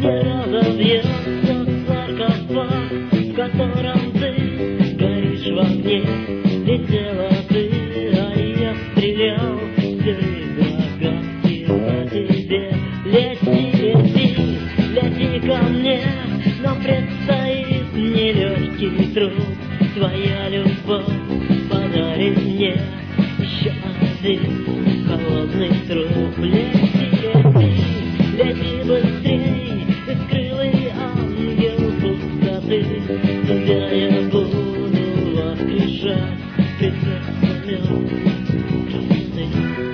не разобьется саркофаг, в котором ты горишь в огне. Летела ты, а я стрелял, все догадки по тебе. Лети, лети, лети ко мне, нам предстоит нелегкий труд. Твоя любовь подарит мне еще один холодный труп. Лети, лети, лети быстрей, бескрылый ангел пустоты. Тебя я буду воскрешать пред сердцем красоты.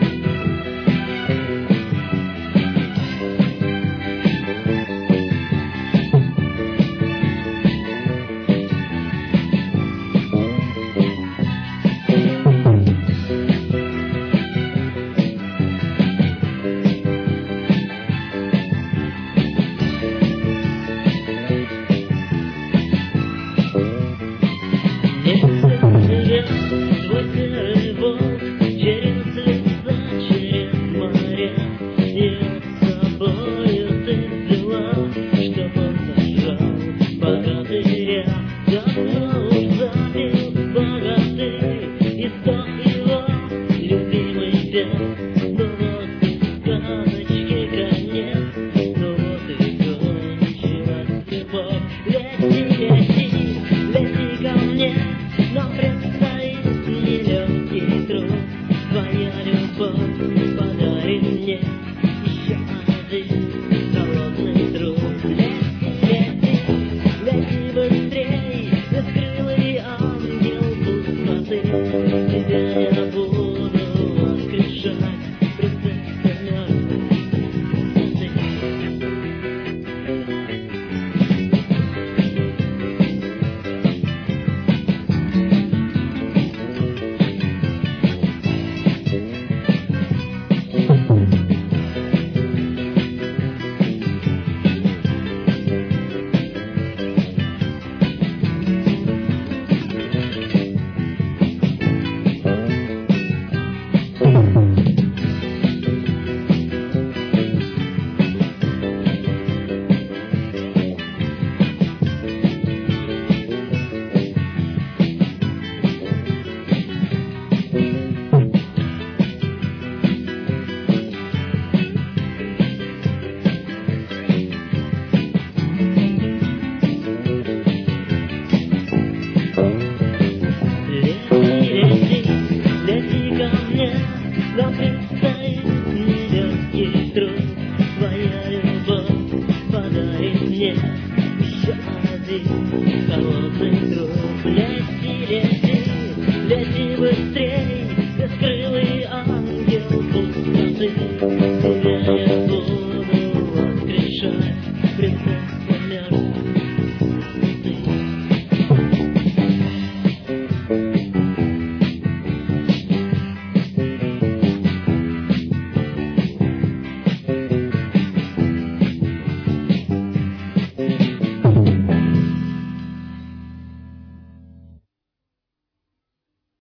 Твой серый волк через леса, через моря, и с собою ты взяла, чтоб он сожрал богатыря. Давно уж забил богатырь, и сдох его любимый пес. Ну вот и сказочки конец, ну вот и кончилась любовь. Лети, лети, лети ко мне, нам предстоит нелегкий труд. Твоя любовь подарит мне еще один холодный труп. Лети, лети, лети быстрей, бескрылый ангел пустоты. Тебя я буду воскрешать пред сердцем мертвой нам предстоит нелегкий труд. Твоя любовь подарит мне